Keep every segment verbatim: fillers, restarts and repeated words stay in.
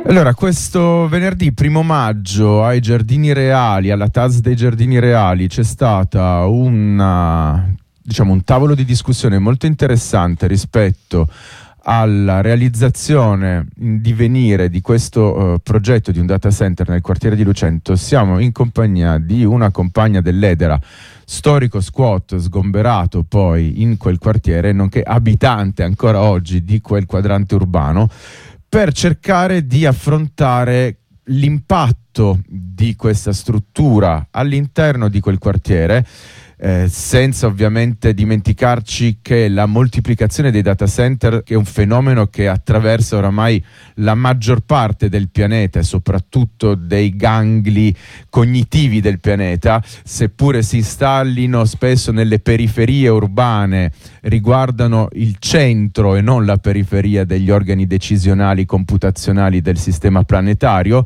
Allora, questo venerdì primo maggio ai Giardini Reali, alla T A S dei Giardini Reali, c'è stata una, diciamo, un tavolo di discussione molto interessante rispetto alla realizzazione in divenire di questo uh, progetto di un data center nel quartiere di Lucento. Siamo in compagnia di una compagna dell'Edera, storico squat sgomberato poi in quel quartiere, nonché abitante ancora oggi di quel quadrante urbano, per cercare di affrontare l'impatto di questa struttura all'interno di quel quartiere, eh, senza ovviamente dimenticarci che la moltiplicazione dei data center è un fenomeno che attraversa oramai la maggior parte del pianeta e soprattutto dei gangli cognitivi del pianeta, seppure si installino spesso nelle periferie urbane, riguardano il centro e non la periferia degli organi decisionali computazionali del sistema planetario.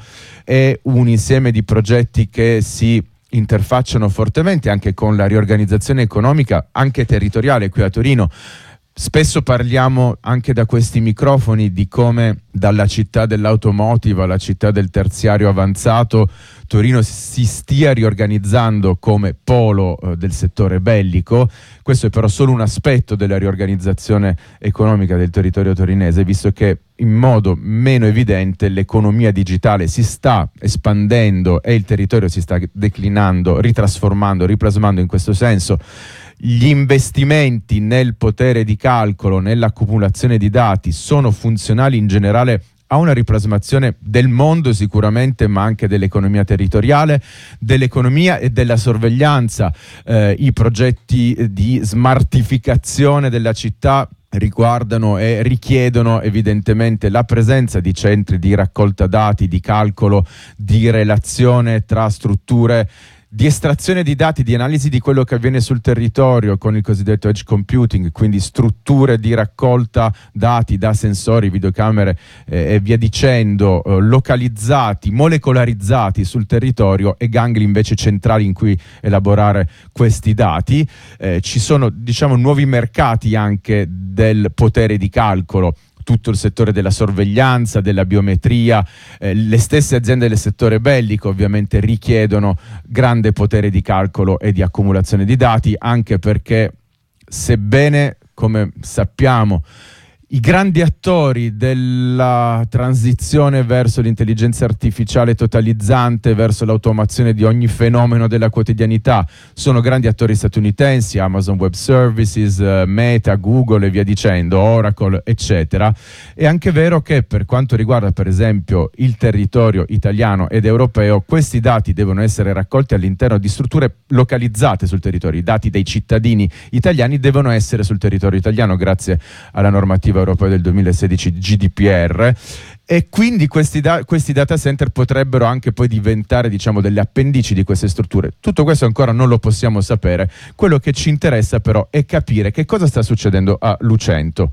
È un insieme di progetti che si interfacciano fortemente anche con la riorganizzazione economica, anche territoriale qui a Torino. Spesso parliamo anche da questi microfoni di come dalla città dell'automotive alla città del terziario avanzato Torino si stia riorganizzando come polo eh, del settore bellico. Questo è però solo un aspetto della riorganizzazione economica del territorio torinese, visto che in modo meno evidente l'economia digitale si sta espandendo e il territorio si sta declinando, ritrasformando, riplasmando in questo senso. Gli investimenti nel potere di calcolo, nell'accumulazione di dati, sono funzionali in generale a una riplasmazione del mondo sicuramente, ma anche dell'economia territoriale, dell'economia e della sorveglianza. Eh, i progetti di smartificazione della città riguardano e richiedono evidentemente la presenza di centri di raccolta dati, di calcolo, di relazione tra strutture, di estrazione di dati, di analisi di quello che avviene sul territorio con il cosiddetto edge computing, quindi strutture di raccolta dati da sensori, videocamere eh, e via dicendo, eh, localizzati, molecolarizzati sul territorio, e gangli invece centrali in cui elaborare questi dati. Eh, ci sono, diciamo, nuovi mercati anche del potere di calcolo, tutto il settore della sorveglianza, della biometria. Eh, le stesse aziende del settore bellico ovviamente richiedono grande potere di calcolo e di accumulazione di dati, anche perché, sebbene, come sappiamo, i grandi attori della transizione verso l'intelligenza artificiale totalizzante, verso l'automazione di ogni fenomeno della quotidianità, sono grandi attori statunitensi, Amazon Web Services, Meta, Google e via dicendo, Oracle, eccetera. È anche vero che per quanto riguarda per esempio il territorio italiano ed europeo, questi dati devono essere raccolti all'interno di strutture localizzate sul territorio. I dati dei cittadini italiani devono essere sul territorio italiano grazie alla normativa europeo del duemilasedici G D P R, e quindi questi, da- questi data center potrebbero anche poi diventare, diciamo, delle appendici di queste strutture. Tutto questo ancora non lo possiamo sapere. Quello che ci interessa però è capire che cosa sta succedendo a Lucento.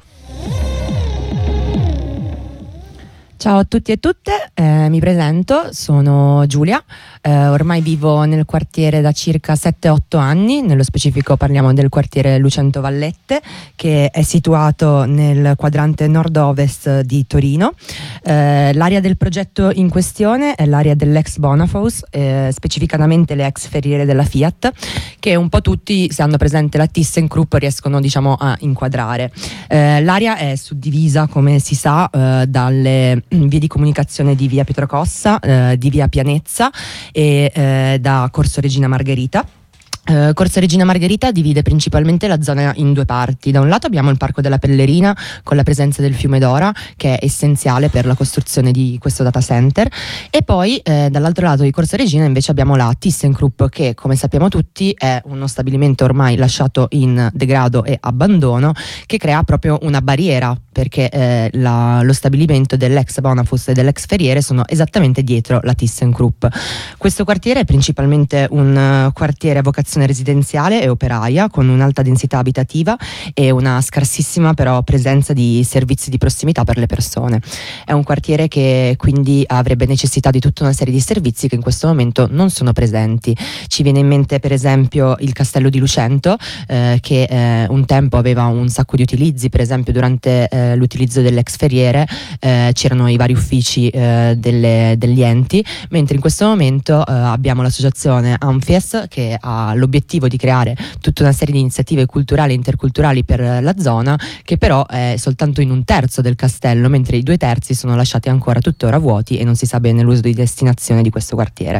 Ciao a tutti e tutte, eh, mi presento, sono Giulia, eh, ormai vivo nel quartiere da circa sette otto anni, nello specifico parliamo del quartiere Lucento Vallette, che è situato nel quadrante nord-ovest di Torino. Eh, l'area del progetto in questione è l'area dell'ex Bonafous, eh, specificatamente le ex ferriere della Fiat, che un po' tutti, se hanno presente la ThyssenKrupp, riescono, diciamo, a inquadrare. Eh, l'area è suddivisa, come si sa, eh, dalle vie di comunicazione di via Pietro Cossa, eh, di via Pianezza e eh, da Corso Regina Margherita. Uh, Corso Regina Margherita divide principalmente la zona in due parti. Da un lato abbiamo il Parco della Pellerina con la presenza del fiume Dora, che è essenziale per la costruzione di questo data center, e poi eh, dall'altro lato di Corso Regina invece abbiamo la ThyssenKrupp, che come sappiamo tutti è uno stabilimento ormai lasciato in degrado e abbandono, che crea proprio una barriera, perché eh, la, lo stabilimento dell'ex Bonafous e dell'ex Ferriere sono esattamente dietro la ThyssenKrupp. Questo quartiere è principalmente un uh, quartiere a vocazione popolazione residenziale e operaia con un'alta densità abitativa e una scarsissima però presenza di servizi di prossimità per le persone. È un quartiere che quindi avrebbe necessità di tutta una serie di servizi che in questo momento non sono presenti. Ci viene in mente per esempio il castello di Lucento, eh, che eh, un tempo aveva un sacco di utilizzi. Per esempio durante eh, l'utilizzo dell'ex Ferriere eh, c'erano i vari uffici eh, delle, degli enti, mentre in questo momento eh, abbiamo l'associazione Anfies che ha l'obiettivo di creare tutta una serie di iniziative culturali e interculturali per la zona, che però è soltanto in un terzo del castello, mentre i due terzi sono lasciati ancora tuttora vuoti e non si sa bene l'uso di destinazione di questo quartiere.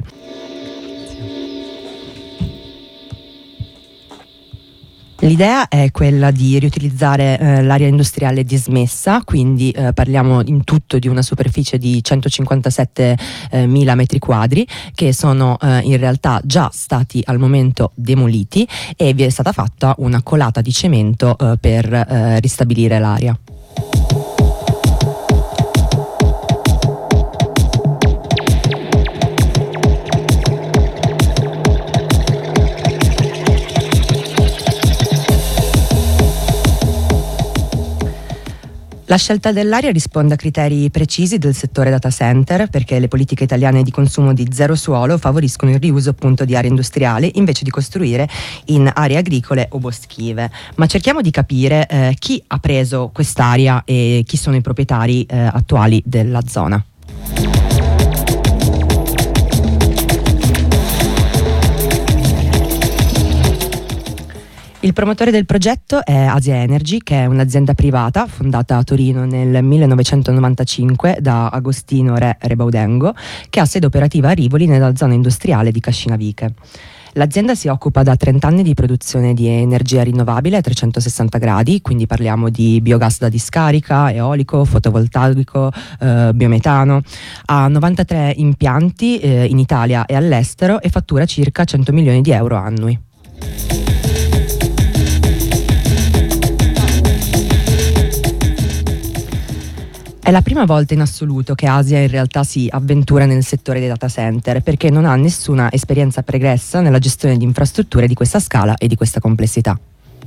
L'idea è quella di riutilizzare eh, l'area industriale dismessa, quindi eh, parliamo in tutto di una superficie di centocinquantasette mila metri quadri che sono eh, in realtà già stati al momento demoliti e vi è stata fatta una colata di cemento eh, per eh, ristabilire l'area. La scelta dell'area risponde a criteri precisi del settore data center, perché le politiche italiane di consumo di zero suolo favoriscono il riuso appunto di aree industriali invece di costruire in aree agricole o boschive. Ma cerchiamo di capire eh, chi ha preso quest'area e chi sono i proprietari eh, attuali della zona. Il promotore del progetto è Asia Energy, che è un'azienda privata fondata a Torino nel millenovecentonovantacinque da Agostino Re Rebaudengo, che ha sede operativa a Rivoli nella zona industriale di Cascinaviche. L'azienda si occupa da trenta anni di produzione di energia rinnovabile a trecentosessanta gradi, quindi parliamo di biogas da discarica, eolico, fotovoltaico, eh, biometano. Ha novantatré impianti eh, in Italia e all'estero e fattura circa cento milioni di euro annui. È la prima volta in assoluto che Asia in realtà si avventura nel settore dei data center, perché non ha nessuna esperienza pregressa nella gestione di infrastrutture di questa scala e di questa complessità.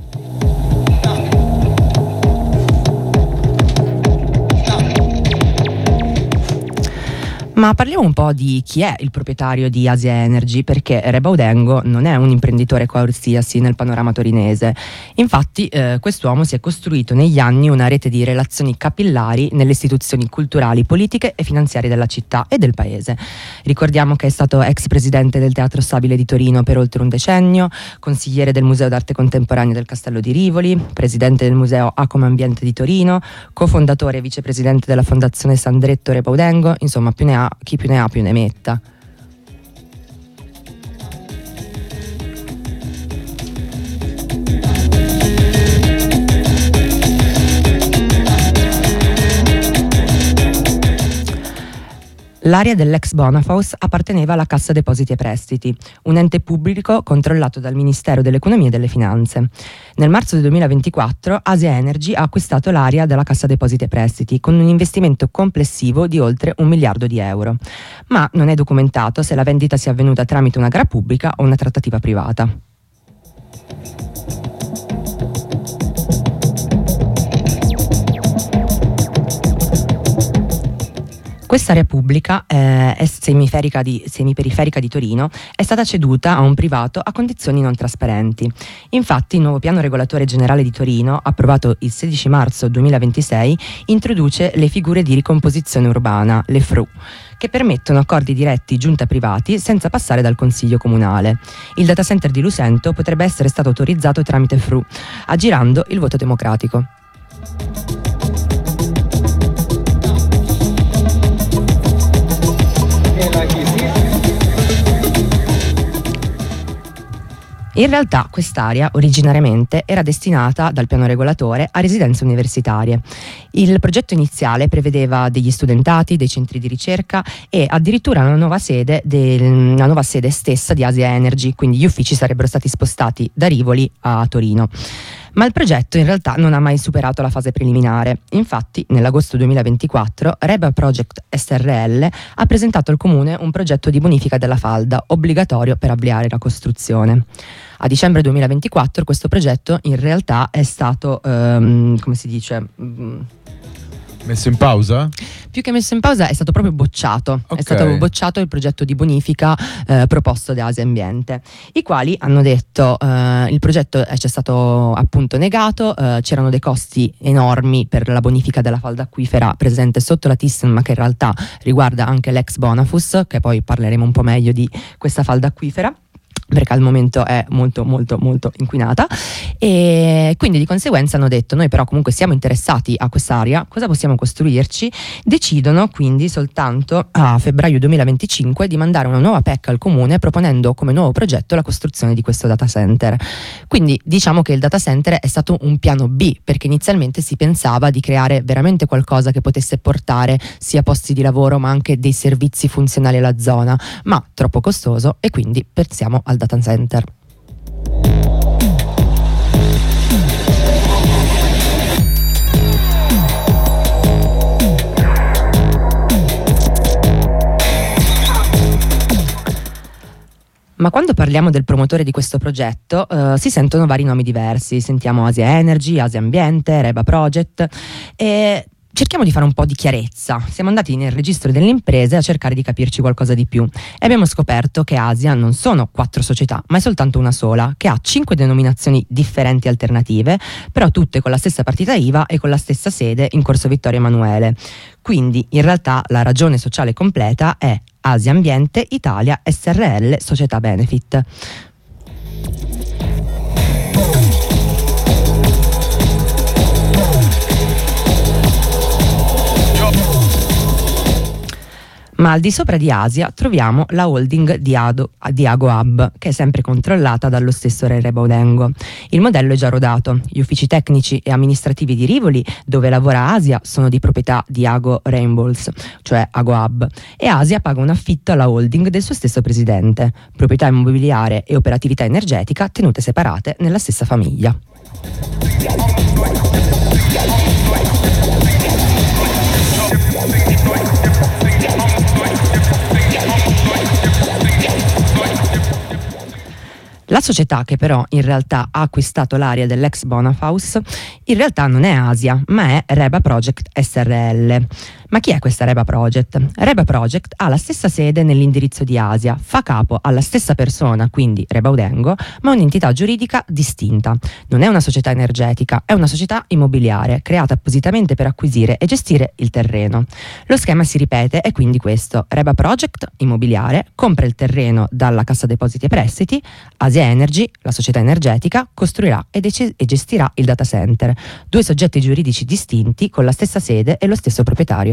Ma parliamo un po' di chi è il proprietario di Asia Energy, perché Rebaudengo non è un imprenditore qualsiasi nel panorama torinese. Infatti eh, quest'uomo si è costruito negli anni una rete di relazioni capillari nelle istituzioni culturali, politiche e finanziarie della città e del paese. Ricordiamo che è stato ex presidente del Teatro Stabile di Torino per oltre un decennio, consigliere del Museo d'Arte Contemporanea del Castello di Rivoli, presidente del Museo Acome Ambiente di Torino, cofondatore e vicepresidente della Fondazione Sandretto Rebaudengo, insomma più ne ha chi più ne ha più ne metta. L'area dell'ex Bonafaus apparteneva alla Cassa Depositi e Prestiti, un ente pubblico controllato dal Ministero dell'Economia e delle Finanze. Nel marzo del duemilaventiquattro Asia Energy ha acquistato l'area della Cassa Depositi e Prestiti con un investimento complessivo di oltre un miliardo di euro. Ma non è documentato se la vendita sia avvenuta tramite una gara pubblica o una trattativa privata. Quest'area pubblica eh, è semiferica di, semiperiferica di Torino, è stata ceduta a un privato a condizioni non trasparenti. Infatti il nuovo piano regolatore generale di Torino, approvato il sedici marzo duemilaventisei, introduce le figure di ricomposizione urbana, le F R U, che permettono accordi diretti giunta-privati senza passare dal Consiglio Comunale. Il data center di Lucento potrebbe essere stato autorizzato tramite F R U, aggirando il voto democratico. In realtà quest'area originariamente era destinata dal piano regolatore a residenze universitarie. Il progetto iniziale prevedeva degli studentati, dei centri di ricerca e addirittura una nuova sede, del, una nuova sede stessa di Asia Energy, quindi gli uffici sarebbero stati spostati da Rivoli a Torino. Ma il progetto in realtà non ha mai superato la fase preliminare. Infatti, nell'agosto duemilaventiquattro, Reba Project S R L ha presentato al comune un progetto di bonifica della falda, obbligatorio per avviare la costruzione. A dicembre duemilaventiquattro questo progetto in realtà è stato, ehm, come si dice... Mm, messo in pausa? Più che messo in pausa è stato proprio bocciato. Okay. È stato bocciato il progetto di bonifica eh, proposto da Asia Ambiente, i quali hanno detto eh, il progetto è, ci è stato appunto negato, eh, c'erano dei costi enormi per la bonifica della falda acquifera presente sotto la Thyssen, ma che in realtà riguarda anche l'ex Bonafus, che poi parleremo un po' meglio di questa falda acquifera, perché al momento è molto molto molto inquinata, e quindi di conseguenza hanno detto noi però comunque siamo interessati a quest'area, cosa possiamo costruirci? Decidono quindi soltanto a febbraio duemilaventicinque di mandare una nuova P E C al comune proponendo come nuovo progetto la costruzione di questo data center. Quindi diciamo che il data center è stato un piano B, perché inizialmente si pensava di creare veramente qualcosa che potesse portare sia posti di lavoro ma anche dei servizi funzionali alla zona, ma troppo costoso, e quindi pensiamo al data center. Ma quando parliamo del promotore di questo progetto eh, si sentono vari nomi diversi, sentiamo Asia Energy, Asia Ambiente, Reba Project, e cerchiamo di fare un po' di chiarezza. Siamo andati nel registro delle imprese a cercare di capirci qualcosa di più e abbiamo scoperto che Asia non sono quattro società, ma è soltanto una sola, che ha cinque denominazioni differenti alternative, però tutte con la stessa partita I V A e con la stessa sede in Corso Vittorio Emanuele. Quindi in realtà la ragione sociale completa è Asia Ambiente Italia S R L Società Benefit. Ma al di sopra di Asia troviamo la holding di, Ado, di AgoHub, che è sempre controllata dallo stesso Reba Udengo. Il modello è già rodato, gli uffici tecnici e amministrativi di Rivoli, dove lavora Asia, sono di proprietà di Ago Rainbows, cioè AgoHub, e Asia paga un affitto alla holding del suo stesso presidente, proprietà immobiliare e operatività energetica tenute separate nella stessa famiglia. La società che però in realtà ha acquistato l'area dell'ex Bonafus in realtà non è Asia, ma è Reba Project S R L. Ma chi è questa Reba Project? Reba Project ha la stessa sede nell'indirizzo di Asia, fa capo alla stessa persona, quindi Reba Udengo, ma un'entità giuridica distinta. Non è una società energetica, è una società immobiliare creata appositamente per acquisire e gestire il terreno. Lo schema si ripete, è quindi questo: Reba Project immobiliare compra il terreno dalla Cassa Depositi e Prestiti, Asia Energy, la società energetica, costruirà e, dec- e gestirà il data center. Due soggetti giuridici distinti con la stessa sede e lo stesso proprietario.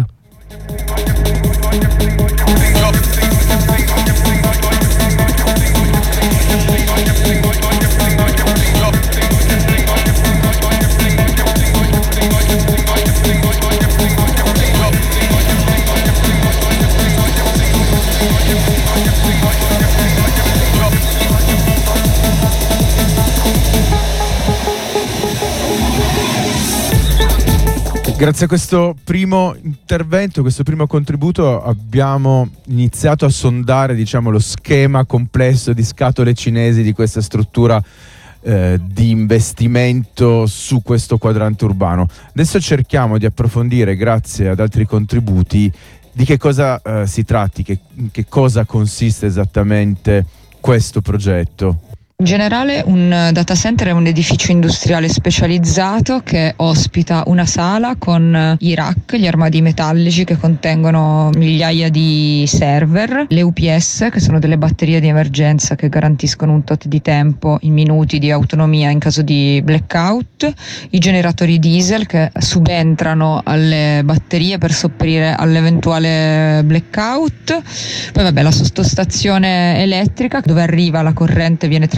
Grazie a questo primo intervento, questo primo contributo, abbiamo iniziato a sondare, diciamo, lo schema complesso di scatole cinesi di questa struttura eh, di investimento su questo quadrante urbano. Adesso cerchiamo di approfondire, grazie ad altri contributi, di che cosa eh, si tratti, che, che cosa consiste esattamente questo progetto. In generale un data center è un edificio industriale specializzato che ospita una sala con i rack, gli armadi metallici che contengono migliaia di server, le U P S che sono delle batterie di emergenza che garantiscono un tot di tempo in minuti di autonomia in caso di blackout, i generatori diesel che subentrano alle batterie per sopperire all'eventuale blackout, poi vabbè la sottostazione elettrica dove arriva la corrente viene trasferita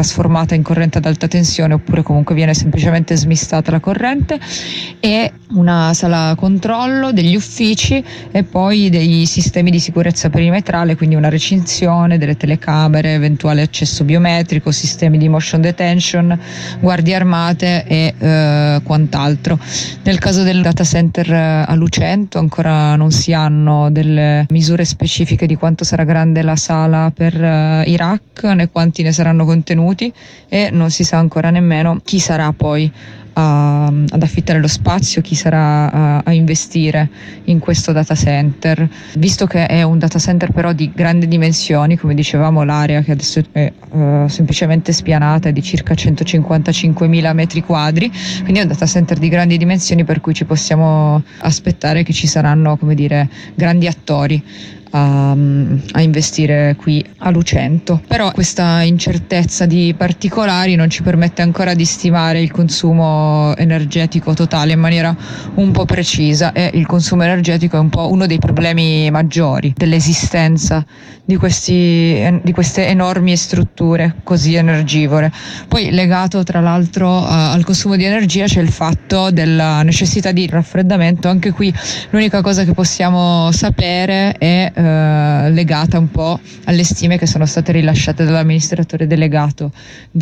trasformata in corrente ad alta tensione, oppure comunque viene semplicemente smistata la corrente, e una sala controllo, degli uffici e poi dei sistemi di sicurezza perimetrale, quindi una recinzione, delle telecamere, eventuale accesso biometrico, sistemi di motion detention, guardie armate e eh, quant'altro. Nel caso del data center a Lucento ancora non si hanno delle misure specifiche di quanto sarà grande la sala per uh, i rack, né quanti ne saranno contenuti, e non si sa ancora nemmeno chi sarà poi a, ad affittare lo spazio, chi sarà a, a investire in questo data center. Visto che è un data center però di grandi dimensioni, come dicevamo, l'area che adesso è uh, semplicemente spianata è di circa centocinquantacinquemila metri quadri, quindi è un data center di grandi dimensioni, per cui ci possiamo aspettare che ci saranno, come dire, grandi attori A, a investire qui a Lucento. Però questa incertezza di particolari non ci permette ancora di stimare il consumo energetico totale in maniera un po' precisa, e il consumo energetico è un po' uno dei problemi maggiori dell'esistenza di, questi, di queste enormi strutture così energivore. Poi, legato tra l'altro a, al consumo di energia, c'è il fatto della necessità di raffreddamento. Anche qui l'unica cosa che possiamo sapere è eh, legata un po' alle stime che sono state rilasciate dall'amministratore delegato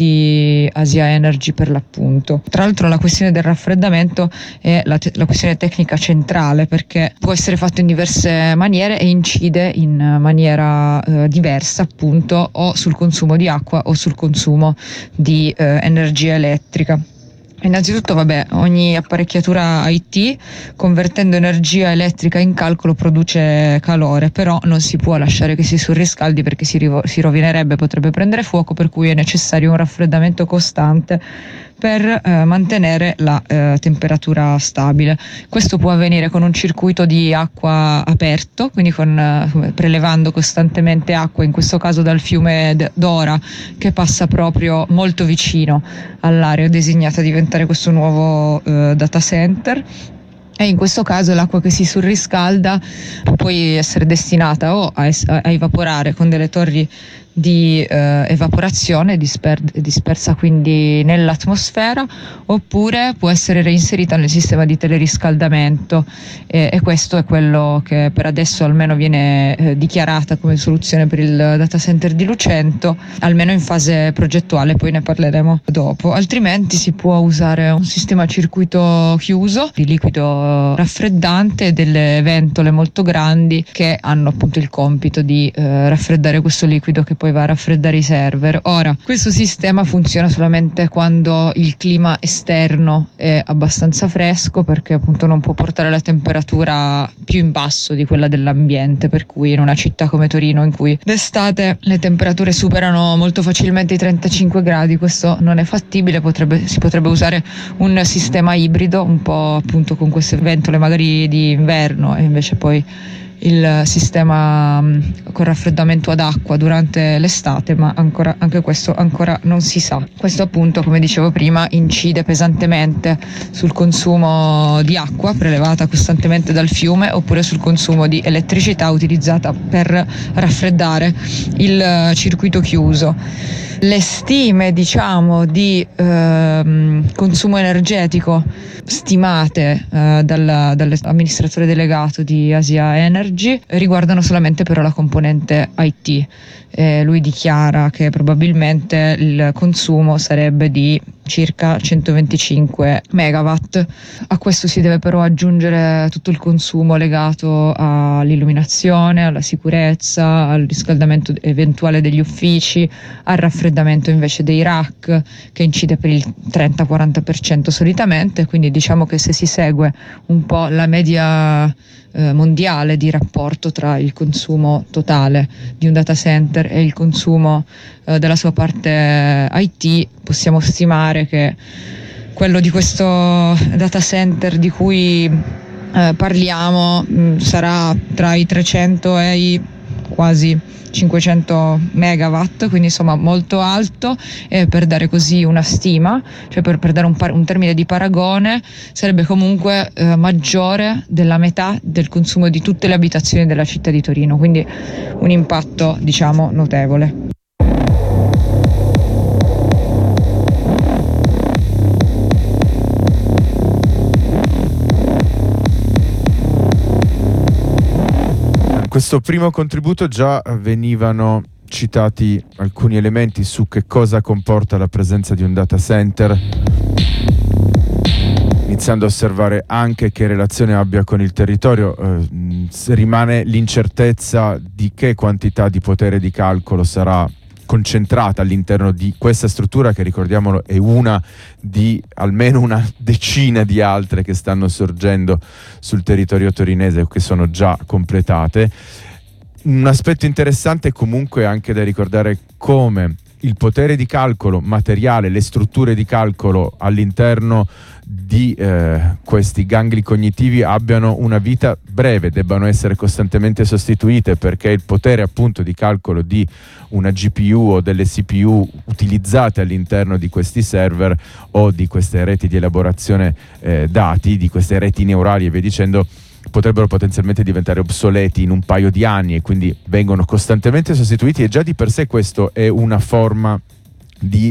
di Asia Energy, per l'appunto. Tra l'altro la questione del raffreddamento è la, te- la questione tecnica centrale, perché può essere fatto in diverse maniere e incide in maniera eh, diversa, appunto, o sul consumo di acqua o sul consumo di eh, energia elettrica. Innanzitutto, vabbè, ogni apparecchiatura I T, convertendo energia elettrica in calcolo, produce calore, però non si può lasciare che si surriscaldi, perché si, rivo- si rovinerebbe, potrebbe prendere fuoco, per cui è necessario un raffreddamento costante per eh, mantenere la eh, temperatura stabile. Questo può avvenire con un circuito di acqua aperto, quindi con, eh, prelevando costantemente acqua, in questo caso dal fiume Dora, che passa proprio molto vicino all'area designata a diventare questo nuovo eh, data center. E in questo caso l'acqua che si surriscalda può poi essere destinata o a, es- a evaporare con delle torri di eh, evaporazione disper- dispersa quindi nell'atmosfera, oppure può essere reinserita nel sistema di teleriscaldamento, e, e questo è quello che per adesso almeno viene eh, dichiarata come soluzione per il data center di Lucento, almeno in fase progettuale, poi ne parleremo dopo. Altrimenti si può usare un sistema a circuito chiuso di liquido raffreddante, delle ventole molto grandi che hanno appunto il compito di eh, raffreddare questo liquido, che poi va a raffreddare i server. Ora, questo sistema funziona solamente quando il clima esterno è abbastanza fresco, perché appunto non può portare la temperatura più in basso di quella dell'ambiente, per cui in una città come Torino, in cui d'estate le temperature superano molto facilmente i trentacinque gradi, questo non è fattibile. Potrebbe, si potrebbe usare un sistema ibrido, un po' appunto con queste ventole magari di inverno, e invece poi il sistema con raffreddamento ad acqua durante l'estate, ma ancora, anche questo ancora non si sa. Questo appunto, come dicevo prima, incide pesantemente sul consumo di acqua prelevata costantemente dal fiume, oppure sul consumo di elettricità utilizzata per raffreddare il circuito chiuso. Le stime, diciamo, di ehm, consumo energetico stimate eh, dalla, dall'amministratore delegato di Asia Energy riguardano solamente però la componente I T. Eh, lui dichiara che probabilmente il consumo sarebbe di circa centoventicinque megawatt. A questo si deve però aggiungere tutto il consumo legato all'illuminazione, alla sicurezza, al riscaldamento eventuale degli uffici, al raffreddamento invece dei rack, che incide per il trenta quaranta per cento solitamente. Quindi diciamo che se si segue un po' la media eh, mondiale di rapporto tra il consumo totale di un data center e il consumo eh, della sua parte I T, possiamo stimare che quello di questo data center di cui eh, parliamo mh, sarà tra i trecento e i quasi cinquecento megawatt, quindi insomma molto alto. E per dare così una stima, cioè per, per dare un, par- un termine di paragone, sarebbe comunque eh, maggiore della metà del consumo di tutte le abitazioni della città di Torino, quindi un impatto, diciamo, notevole. questo primo contributo già venivano citati alcuni elementi su che cosa comporta la presenza di un data center, iniziando a osservare anche che relazione abbia con il territorio. Eh, rimane l'incertezza di che quantità di potere di calcolo sarà concentrata all'interno di questa struttura, che ricordiamolo è una di almeno una decina di altre che stanno sorgendo sul territorio torinese o che sono già completate. Un aspetto interessante comunque anche da ricordare come il potere di calcolo materiale, le strutture di calcolo all'interno di eh, questi gangli cognitivi abbiano una vita breve, debbano essere costantemente sostituite, perché il potere appunto di calcolo di una G P U o delle C P U utilizzate all'interno di questi server o di queste reti di elaborazione eh, dati, di queste reti neurali e via dicendo, potrebbero potenzialmente diventare obsoleti in un paio di anni e quindi vengono costantemente sostituiti, e già di per sé questo è una forma di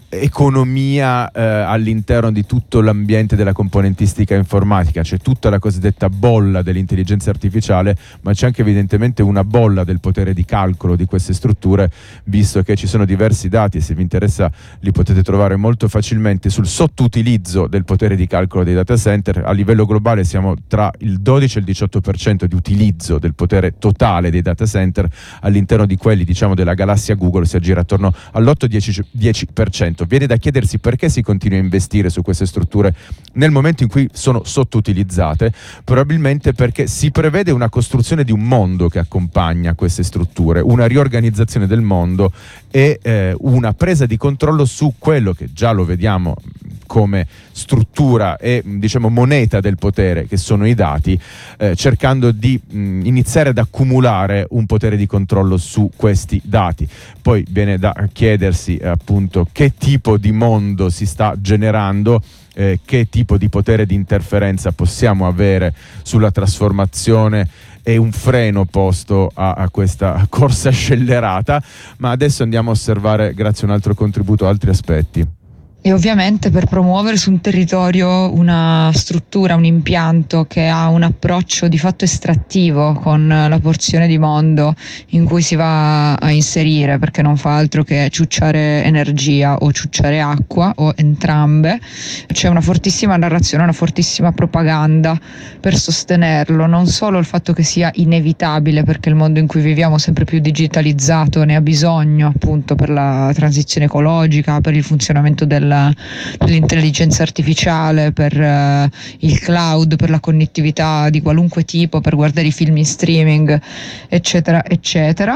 economia eh, all'interno di tutto l'ambiente della componentistica informatica. C'è tutta la cosiddetta bolla dell'intelligenza artificiale, ma c'è anche evidentemente una bolla del potere di calcolo di queste strutture, visto che ci sono diversi dati, e se vi interessa li potete trovare molto facilmente, sul sottoutilizzo del potere di calcolo dei data center. A livello globale siamo tra il dodici e il diciotto per cento di utilizzo del potere totale dei data center, all'interno di quelli diciamo della galassia Google si aggira attorno all'otto dieci per cento. Viene da chiedersi perché si continua a investire su queste strutture nel momento in cui sono sottoutilizzate. Probabilmente perché si prevede una costruzione di un mondo che accompagna queste strutture, una riorganizzazione del mondo e eh, una presa di controllo su quello che già lo vediamo come struttura e diciamo moneta del potere, che sono i dati, eh, cercando di mh, iniziare ad accumulare un potere di controllo su questi dati. Poi viene da chiedersi eh, appunto che tipo di mondo si sta generando, eh, che tipo di potere di interferenza possiamo avere sulla trasformazione e un freno posto a, a questa corsa scellerata. Ma adesso andiamo a osservare, grazie a un altro contributo, altri aspetti. E ovviamente per promuovere su un territorio una struttura, un impianto che ha un approccio di fatto estrattivo con la porzione di mondo in cui si va a inserire, perché non fa altro che ciucciare energia o ciucciare acqua o entrambe, c'è una fortissima narrazione, una fortissima propaganda per sostenerlo. Non solo il fatto che sia inevitabile, perché il mondo in cui viviamo è sempre più digitalizzato, ne ha bisogno appunto per la transizione ecologica, per il funzionamento del dell'intelligenza artificiale, per uh, il cloud, per la connettività di qualunque tipo, per guardare i film in streaming, eccetera eccetera.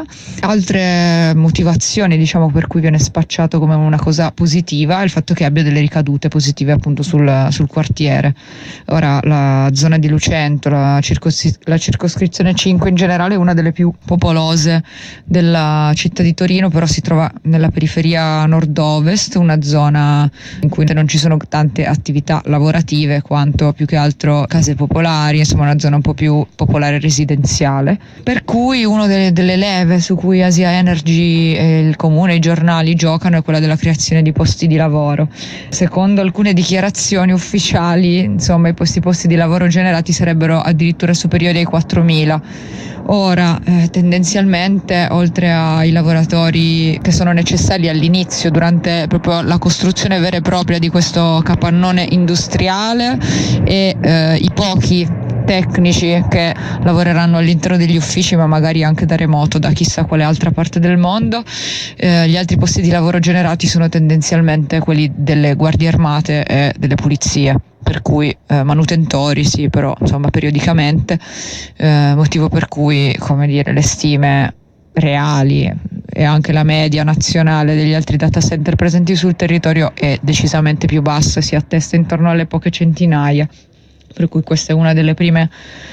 Altre motivazioni diciamo per cui viene spacciato come una cosa positiva è il fatto che abbia delle ricadute positive appunto sul, sul quartiere. Ora la zona di Lucento, la, circoscri- la circoscrizione cinque in generale è una delle più popolose della città di Torino, però si trova nella periferia nord-ovest, una zona in cui non ci sono tante attività lavorative quanto più che altro case popolari, insomma una zona un po' più popolare residenziale, per cui una delle, delle leve su cui Asia Energy e il comune, i giornali giocano è quella della creazione di posti di lavoro. Secondo alcune dichiarazioni ufficiali, insomma i posti, posti di lavoro generati sarebbero addirittura superiori ai quattromila. Ora, eh, tendenzialmente, oltre ai lavoratori che sono necessari all'inizio, durante proprio la costruzione vera e propria di questo capannone industriale, e eh, i pochi tecnici che lavoreranno all'interno degli uffici, ma magari anche da remoto, da chissà quale altra parte del mondo, eh, gli altri posti di lavoro generati sono tendenzialmente quelli delle guardie armate e delle pulizie. Per cui eh, manutentori sì, però insomma periodicamente, eh, motivo per cui, come dire, le stime reali e anche la media nazionale degli altri data center presenti sul territorio è decisamente più bassa, si attesta intorno alle poche centinaia, per cui questa è una delle prime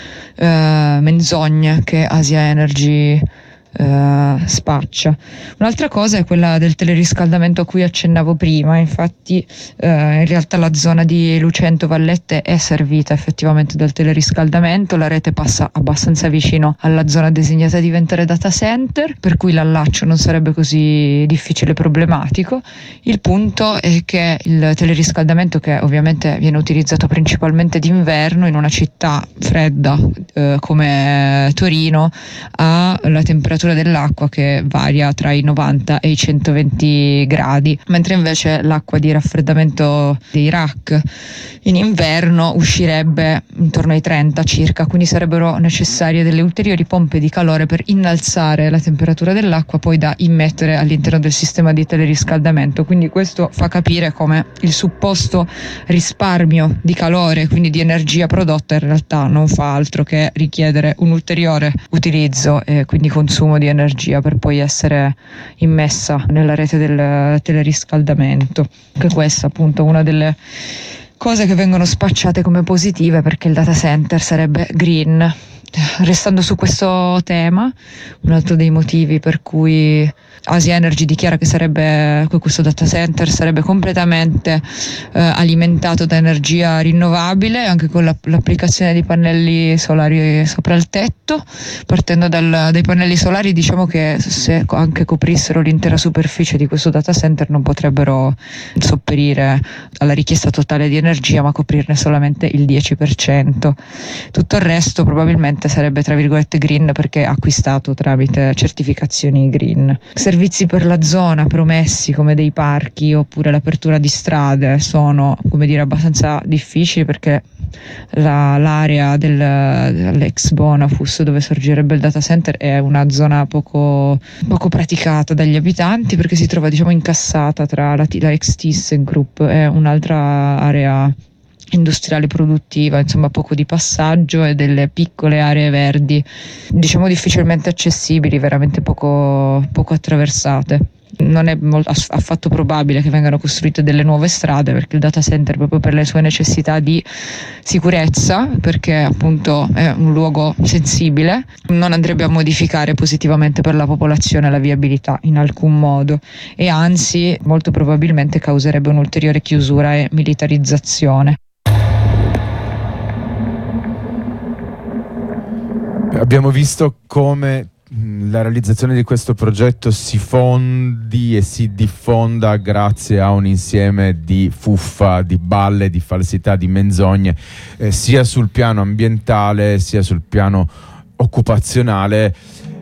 eh, menzogne che Asia Energy Uh, spaccia. Un'altra cosa è quella del teleriscaldamento a cui accennavo prima. Infatti uh, in realtà la zona di Lucento Vallette è servita effettivamente dal teleriscaldamento, la rete passa abbastanza vicino alla zona designata a diventare data center, per cui l'allaccio non sarebbe così difficile e problematico. Il punto è che il teleriscaldamento, che ovviamente viene utilizzato principalmente d'inverno in una città fredda eh, come Torino ha la temperatura dell'acqua che varia tra i novanta e i centoventi gradi, mentre invece l'acqua di raffreddamento dei rack in inverno uscirebbe intorno ai trenta circa, quindi sarebbero necessarie delle ulteriori pompe di calore per innalzare la temperatura dell'acqua poi da immettere all'interno del sistema di teleriscaldamento. Quindi questo fa capire come il supposto risparmio di calore, quindi di energia prodotta, in realtà non fa altro che richiedere un ulteriore utilizzo e quindi consumo di energia per poi essere immessa nella rete del teleriscaldamento. Che questa appunto una delle cose che vengono spacciate come positive, perché il data center sarebbe green. Restando su questo tema, un altro dei motivi per cui Asia Energy dichiara che sarebbe questo data center sarebbe completamente eh, alimentato da energia rinnovabile, anche con la, l'applicazione di pannelli solari sopra il tetto. Partendo dal, dai pannelli solari, diciamo che se anche coprissero l'intera superficie di questo data center non potrebbero sopperire alla richiesta totale di energia, ma coprirne solamente il dieci per cento. Tutto il resto probabilmente sarebbe tra virgolette green, perché acquistato tramite certificazioni green. Servizi per la zona promessi come dei parchi oppure l'apertura di strade sono, come dire, abbastanza difficili, perché la, l'area del, dell'ex Bonafus dove sorgerebbe il data center è una zona poco, poco praticata dagli abitanti, perché si trova diciamo incassata tra la, la ex ThyssenKrupp e un'altra area industriale produttiva, insomma poco di passaggio e delle piccole aree verdi diciamo difficilmente accessibili, veramente poco, poco attraversate. Non è molto, affatto probabile che vengano costruite delle nuove strade, perché il data center, proprio per le sue necessità di sicurezza, perché appunto è un luogo sensibile, non andrebbe a modificare positivamente per la popolazione la viabilità in alcun modo, e anzi molto probabilmente causerebbe un'ulteriore chiusura e militarizzazione. Abbiamo visto come la realizzazione di questo progetto si fondi e si diffonda grazie a un insieme di fuffa, di balle, di falsità, di menzogne, eh, sia sul piano ambientale sia sul piano occupazionale.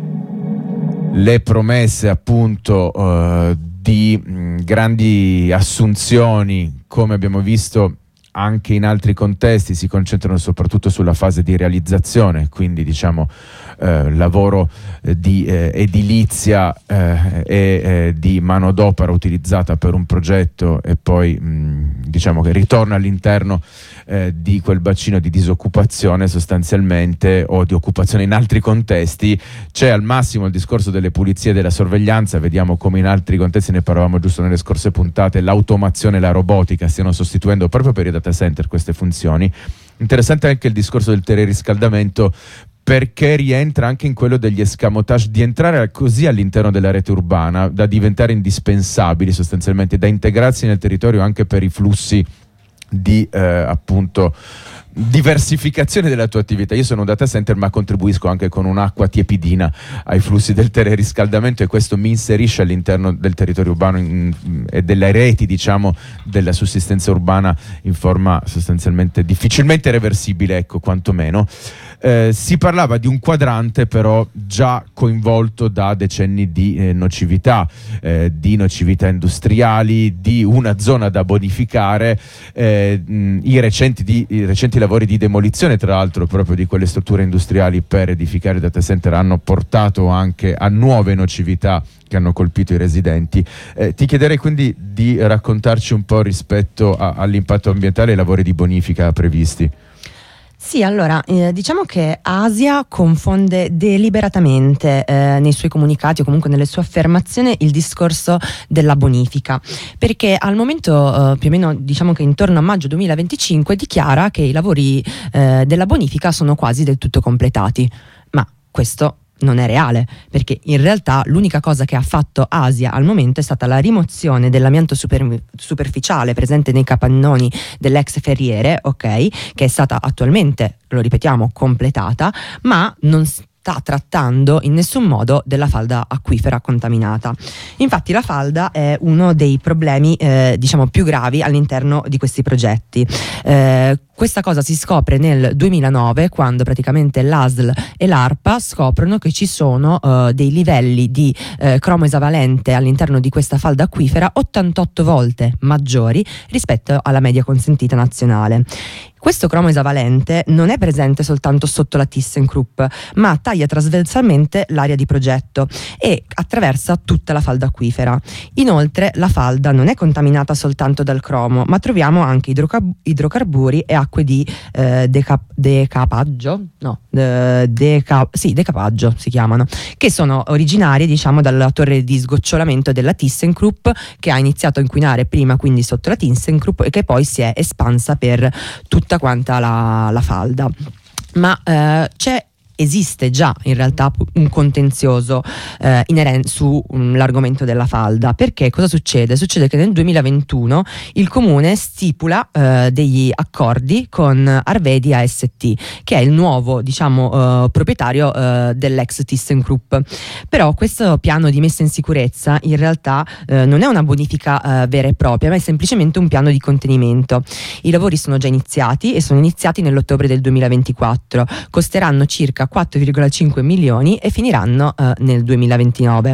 Le promesse appunto eh, di mh, grandi assunzioni, come abbiamo visto anche in altri contesti, si concentrano soprattutto sulla fase di realizzazione, quindi diciamo eh, lavoro eh, di eh, edilizia eh, e eh, di manodopera utilizzata per un progetto, e poi mh, diciamo che ritorna all'interno eh, di quel bacino di disoccupazione sostanzialmente, o di occupazione in altri contesti. C'è al massimo il discorso delle pulizie e della sorveglianza. Vediamo come in altri contesti, ne parlavamo giusto nelle scorse puntate, l'automazione e la robotica stiano sostituendo proprio per i data center queste funzioni. Interessante anche il discorso del teleriscaldamento, perché rientra anche in quello degli escamotage, di entrare così all'interno della rete urbana da diventare indispensabili sostanzialmente, da integrarsi nel territorio anche per i flussi di eh, appunto diversificazione della tua attività. Io sono un data center, ma contribuisco anche con un'acqua tiepidina ai flussi del teleriscaldamento, e questo mi inserisce all'interno del territorio urbano in, in, e delle reti diciamo della sussistenza urbana in forma sostanzialmente difficilmente reversibile, ecco, quantomeno. Eh, si parlava di un quadrante però già coinvolto da decenni di eh, nocività, eh, di nocività industriali, di una zona da bonificare. Eh, mh, i, recenti di, i recenti lavori di demolizione, tra l'altro, proprio di quelle strutture industriali per edificare data center hanno portato anche a nuove nocività che hanno colpito i residenti. Eh, ti chiederei quindi di raccontarci un po' rispetto a, all'impatto ambientale e ai lavori di bonifica previsti. Sì, allora, eh, diciamo che Asia confonde deliberatamente eh, nei suoi comunicati o comunque nelle sue affermazioni il discorso della bonifica, perché al momento eh, più o meno diciamo che intorno a maggio duemilaventicinque dichiara che i lavori eh, della bonifica sono quasi del tutto completati, ma questo non è reale, perché in realtà l'unica cosa che ha fatto Asia al momento è stata la rimozione dell'amianto super, superficiale presente nei capannoni dell'ex Ferriere, ok, che è stata attualmente, lo ripetiamo, completata, ma non sta trattando in nessun modo della falda acquifera contaminata. Infatti la falda è uno dei problemi eh, diciamo più gravi all'interno di questi progetti. Eh, questa cosa si scopre nel duemilanove, quando praticamente l'A S L e l'ARPA scoprono che ci sono eh, dei livelli di eh, cromo esavalente all'interno di questa falda acquifera ottantotto volte maggiori rispetto alla media consentita nazionale. Questo cromo esavalente non è presente soltanto sotto la ThyssenKrupp, ma taglia trasversalmente l'area di progetto e attraversa tutta la falda acquifera. Inoltre la falda non è contaminata soltanto dal cromo, ma troviamo anche idroca- idrocarburi e acque di eh, deca- decapaggio, no, de- deca- sì, decapaggio si chiamano, che sono originarie, diciamo, dalla torre di sgocciolamento della ThyssenKrupp, che ha iniziato a inquinare prima quindi sotto la ThyssenKrupp e che poi si è espansa per tutta quanta la, la falda. Ma eh, c'è esiste già in realtà un contenzioso eh, inerente sull'argomento della falda. Perché cosa succede? Succede che nel duemilaventuno il comune stipula eh, degli accordi con Arvedi A S T, che è il nuovo, diciamo, eh, proprietario eh, dell'ex ThyssenKrupp. Però questo piano di messa in sicurezza in realtà eh, non è una bonifica eh, vera e propria, ma è semplicemente un piano di contenimento. I lavori sono già iniziati e sono iniziati nell'ottobre del duemilaventiquattro, costeranno circa quattro virgola cinque milioni e finiranno eh, nel duemilaventinove.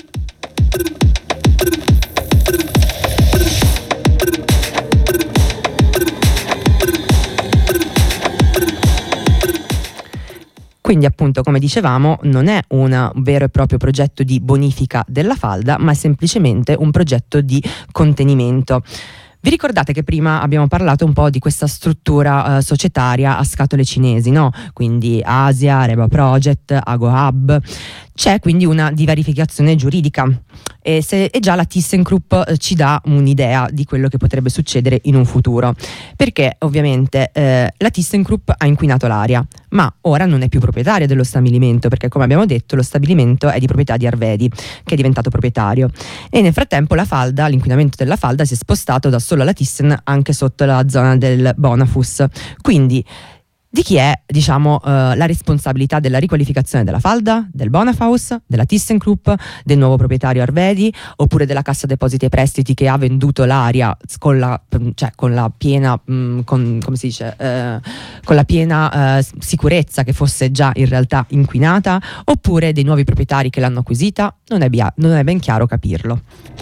Quindi appunto, come dicevamo, non è un vero e proprio progetto di bonifica della falda, ma è semplicemente un progetto di contenimento. Vi ricordate che prima abbiamo parlato un po' di questa struttura eh, societaria a scatole cinesi, no? Quindi Asia, Reba Project, AgoHub. C'è quindi una divarificazione giuridica e, se, e già la ThyssenKrupp eh, ci dà un'idea di quello che potrebbe succedere in un futuro, perché ovviamente eh, la ThyssenKrupp ha inquinato l'aria, ma ora non è più proprietaria dello stabilimento, perché come abbiamo detto lo stabilimento è di proprietà di Arvedi, che è diventato proprietario, e nel frattempo la falda, l'inquinamento della falda si è spostato da solo alla Thyssen anche sotto la zona del Bonafus. Quindi di chi è, diciamo, uh, la responsabilità della riqualificazione della falda, del Bonafus, della ThyssenKrupp, del nuovo proprietario Arvedi, oppure della Cassa Depositi e Prestiti che ha venduto l'aria con la, cioè, con la piena, mh, con, come si dice, uh, con la piena uh, sicurezza che fosse già in realtà inquinata, oppure dei nuovi proprietari che l'hanno acquisita? Non è, bia- non è ben chiaro capirlo.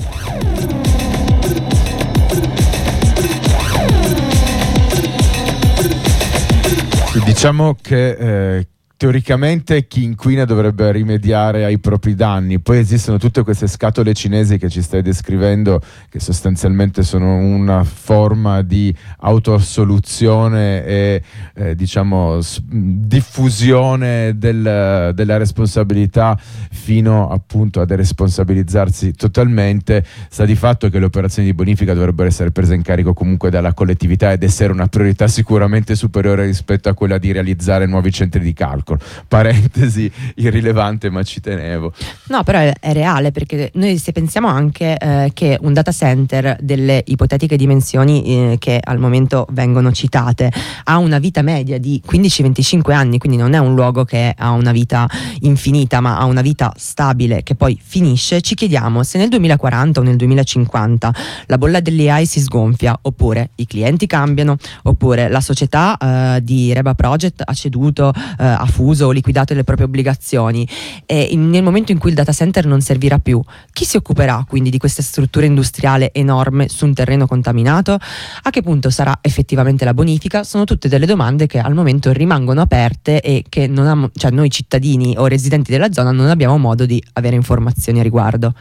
Diciamo che eh, teoricamente chi inquina dovrebbe rimediare ai propri danni, poi esistono tutte queste scatole cinesi che ci stai descrivendo, che sostanzialmente sono una forma di autoassoluzione e eh, diciamo s- diffusione del, della responsabilità fino appunto a deresponsabilizzarsi totalmente. Sta di fatto che le operazioni di bonifica dovrebbero essere prese in carico comunque dalla collettività ed essere una priorità sicuramente superiore rispetto a quella di realizzare nuovi centri di calcolo. Parentesi irrilevante, ma ci tenevo. No, però è, è reale, perché noi se pensiamo anche eh, che un data center delle ipotetiche dimensioni eh, che al momento vengono citate ha una vita media di quindici venticinque anni, quindi non è un luogo che ha una vita infinita, ma ha una vita stabile che poi finisce, ci chiediamo se nel duemilaquaranta o nel duemilacinquanta la bolla dell'A I si sgonfia, oppure i clienti cambiano, oppure la società eh, di Reba Project ha ceduto, eh, ha fuso o liquidato le proprie obbligazioni, e in, nel momento in cui il data center non servirà più, chi si occuperà quindi di questa struttura industriale enorme su un terreno contaminato? A che punto sarà effettivamente la bonifica? Sono tutte delle domande che al momento rimangono aperte e che non ha, cioè noi cittadini o residenti della zona non abbiamo modo di avere informazioni a riguardo.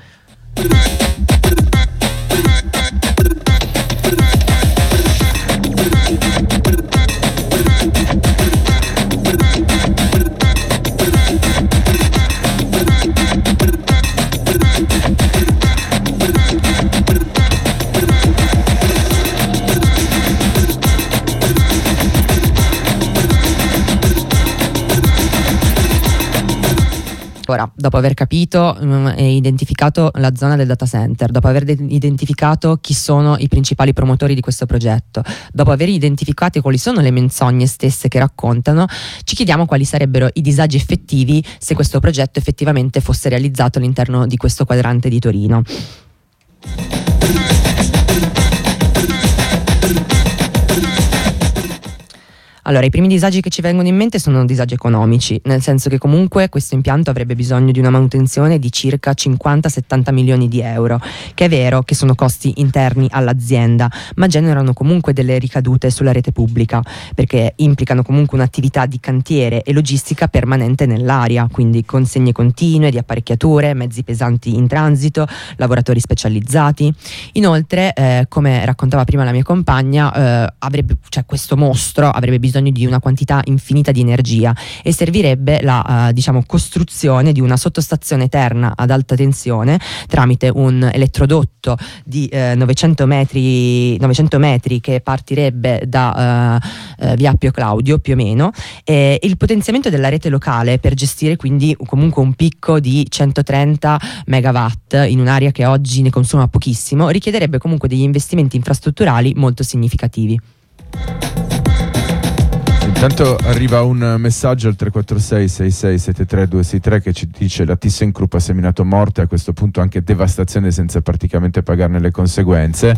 Ora, dopo aver capito um, e identificato la zona del data center, dopo aver de- identificato chi sono i principali promotori di questo progetto, dopo aver identificato quali sono le menzogne stesse che raccontano, ci chiediamo quali sarebbero i disagi effettivi se questo progetto effettivamente fosse realizzato all'interno di questo quadrante di Torino. Allora, i primi disagi che ci vengono in mente sono disagi economici, nel senso che comunque questo impianto avrebbe bisogno di una manutenzione di circa cinquanta settanta milioni di euro, che è vero che sono costi interni all'azienda, ma generano comunque delle ricadute sulla rete pubblica, perché implicano comunque un'attività di cantiere e logistica permanente nell'area, quindi consegne continue di apparecchiature, mezzi pesanti in transito, lavoratori specializzati. Inoltre, eh, come raccontava prima la mia compagna, eh, avrebbe, cioè questo mostro avrebbe bisogno di una quantità infinita di energia e servirebbe la uh, diciamo costruzione di una sottostazione eterna ad alta tensione tramite un elettrodotto di uh, novecento metri che partirebbe da uh, uh, via Appio Claudio più o meno, e il potenziamento della rete locale per gestire quindi comunque un picco di centotrenta megawatt in un'area che oggi ne consuma pochissimo richiederebbe comunque degli investimenti infrastrutturali molto significativi. Intanto arriva un messaggio al tre quattro sei sei sei sette tre due sei tre che ci dice: la ThyssenKrupp ha seminato morte, a questo punto anche devastazione senza praticamente pagarne le conseguenze.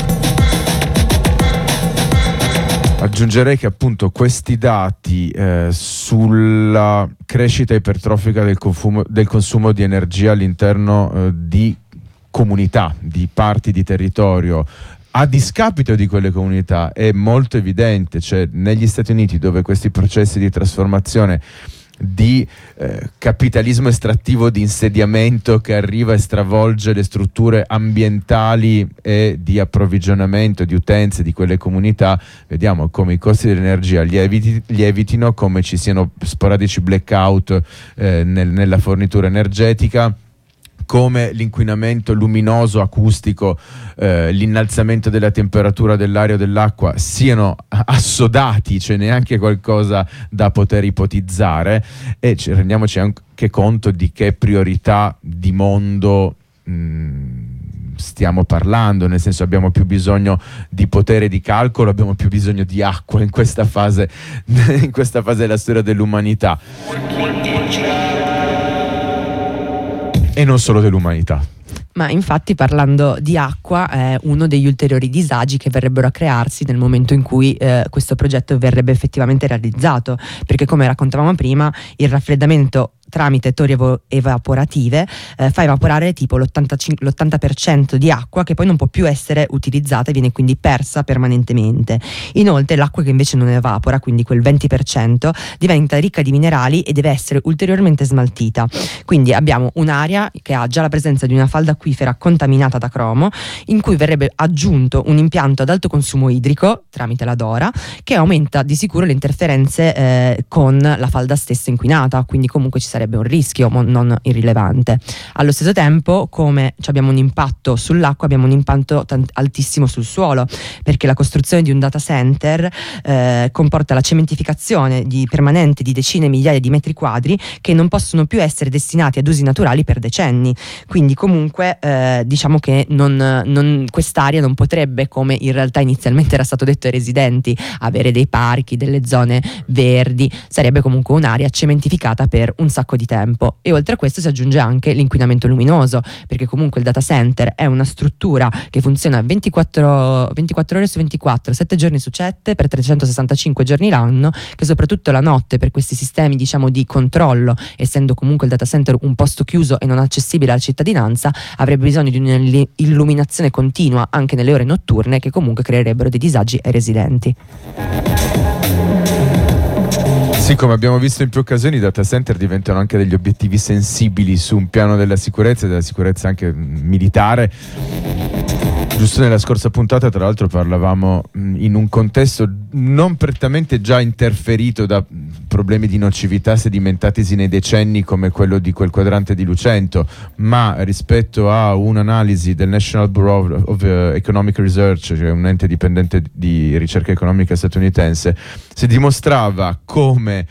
Aggiungerei che appunto questi dati eh, sulla crescita ipertrofica del consumo, del consumo di energia all'interno eh, di comunità, di parti di territorio, a discapito di quelle comunità, è molto evidente. Cioè, negli Stati Uniti, dove questi processi di trasformazione di eh, capitalismo estrattivo di insediamento che arriva e stravolge le strutture ambientali e di approvvigionamento di utenze di quelle comunità, vediamo come i costi dell'energia lieviti, lievitino, come ci siano sporadici blackout eh, nel, nella fornitura energetica, come l'inquinamento luminoso, acustico, eh, l'innalzamento della temperatura dell'aria o dell'acqua siano assodati, cioè neanche qualcosa da poter ipotizzare, e ci rendiamoci anche conto di che priorità di mondo mh, stiamo parlando, nel senso abbiamo più bisogno di potere di calcolo, abbiamo più bisogno di acqua in questa fase, in questa fase della storia dell'umanità. E non solo dell'umanità. Ma infatti, parlando di acqua, è uno degli ulteriori disagi che verrebbero a crearsi nel momento in cui eh, questo progetto verrebbe effettivamente realizzato, perché come raccontavamo prima, il raffreddamento tramite torri evo- evaporative eh, fa evaporare tipo l'ottanta per cento di acqua che poi non può più essere utilizzata e viene quindi persa permanentemente. Inoltre l'acqua che invece non evapora, quindi quel venti per cento, diventa ricca di minerali e deve essere ulteriormente smaltita. Quindi abbiamo un'area che ha già la presenza di una falda acquifera contaminata da cromo, in cui verrebbe aggiunto un impianto ad alto consumo idrico tramite la Dora, che aumenta di sicuro le interferenze eh, con la falda stessa inquinata, quindi comunque ci sarebbe un rischio non irrilevante. Allo stesso tempo, come abbiamo un impatto sull'acqua, abbiamo un impatto tant- altissimo sul suolo, perché la costruzione di un data center eh, comporta la cementificazione di permanente di decine e migliaia di metri quadri che non possono più essere destinati ad usi naturali per decenni. Quindi comunque eh, diciamo che non, non, quest'area non potrebbe, come in realtà inizialmente era stato detto ai residenti, avere dei parchi, delle zone verdi. Sarebbe comunque un'area cementificata per un sacco di tempo. E oltre a questo si aggiunge anche l'inquinamento luminoso, perché comunque il data center è una struttura che funziona ventiquattro, ventiquattro ore su ventiquattro, sette giorni su sette, per trecentosessantacinque giorni l'anno, che soprattutto la notte, per questi sistemi diciamo di controllo, essendo comunque il data center un posto chiuso e non accessibile alla cittadinanza, avrebbe bisogno di un'illuminazione continua anche nelle ore notturne, che comunque creerebbero dei disagi ai residenti. Sì, come abbiamo visto in più occasioni, i data center diventano anche degli obiettivi sensibili su un piano della sicurezza e della sicurezza anche militare. Giusto nella scorsa puntata, tra l'altro, parlavamo in un contesto non prettamente già interferito da problemi di nocività sedimentatisi nei decenni come quello di quel quadrante di Lucento, ma rispetto a un'analisi del National Bureau of Economic Research, cioè un ente dipendente di ricerca economica statunitense, si dimostrava come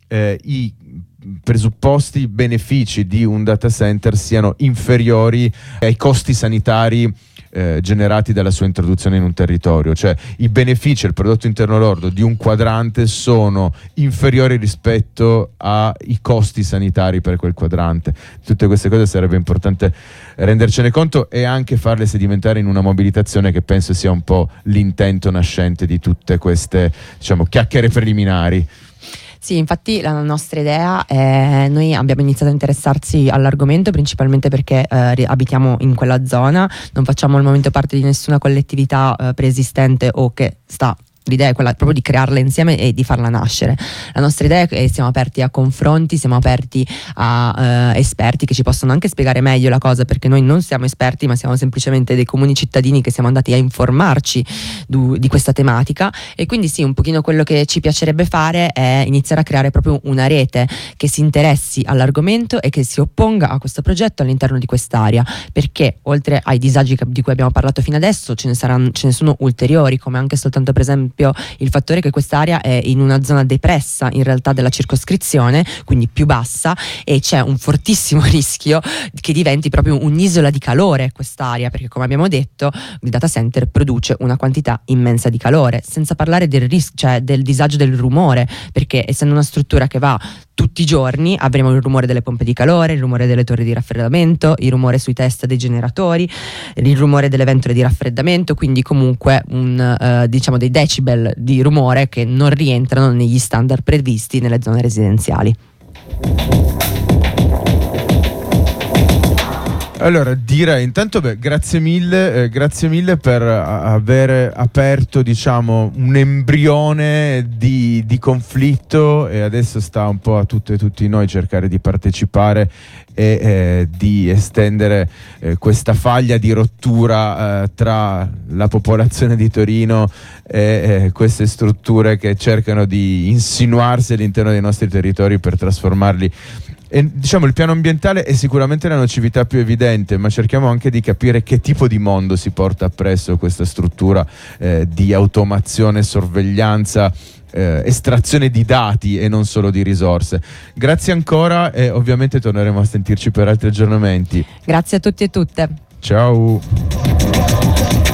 eh, i presupposti, benefici di un data center siano inferiori ai costi sanitari Eh, generati dalla sua introduzione in un territorio. Cioè i benefici al prodotto interno lordo di un quadrante sono inferiori rispetto ai costi sanitari per quel quadrante. Tutte queste cose sarebbe importante rendercene conto e anche farle sedimentare in una mobilitazione, che penso sia un po' l'intento nascente di tutte queste, diciamo, chiacchiere preliminari. Sì, infatti la nostra idea è, noi abbiamo iniziato a interessarsi all'argomento principalmente perché eh, abitiamo in quella zona, non facciamo al momento parte di nessuna collettività eh, preesistente o che sta. L'idea è quella proprio di crearla insieme e di farla nascere. La nostra idea è che siamo aperti a confronti, siamo aperti a eh, esperti che ci possono anche spiegare meglio la cosa, perché noi non siamo esperti ma siamo semplicemente dei comuni cittadini che siamo andati a informarci du, di questa tematica, e quindi sì, un pochino quello che ci piacerebbe fare è iniziare a creare proprio una rete che si interessi all'argomento e che si opponga a questo progetto all'interno di quest'area, perché oltre ai disagi che, di cui abbiamo parlato fino adesso ce ne saranno, ce ne sono ulteriori, come anche soltanto per esempio il fattore che quest'area è in una zona depressa in realtà della circoscrizione, quindi più bassa, e c'è un fortissimo rischio che diventi proprio un'isola di calore quest'area, perché come abbiamo detto il data center produce una quantità immensa di calore, senza parlare del rischio, cioè del disagio del rumore, perché essendo una struttura che va tutti i giorni avremo il rumore delle pompe di calore, il rumore delle torri di raffreddamento, il rumore sui test dei generatori, il rumore delle ventole di raffreddamento, quindi comunque un, eh, diciamo dei decibel di rumore che non rientrano negli standard previsti nelle zone residenziali. Allora direi intanto beh, grazie mille, eh, grazie mille per a- aver aperto, diciamo, un embrione di, di conflitto, e adesso sta un po' a tutte e tutti noi cercare di partecipare e eh, di estendere eh, questa faglia di rottura eh, tra la popolazione di Torino e eh, queste strutture che cercano di insinuarsi all'interno dei nostri territori per trasformarli. E, diciamo, il piano ambientale è sicuramente la nocività più evidente, ma cerchiamo anche di capire che tipo di mondo si porta appresso questa struttura eh, di automazione, sorveglianza, eh, estrazione di dati e non solo di risorse. Grazie ancora e ovviamente torneremo a sentirci per altri aggiornamenti. Grazie a tutti e tutte. Ciao.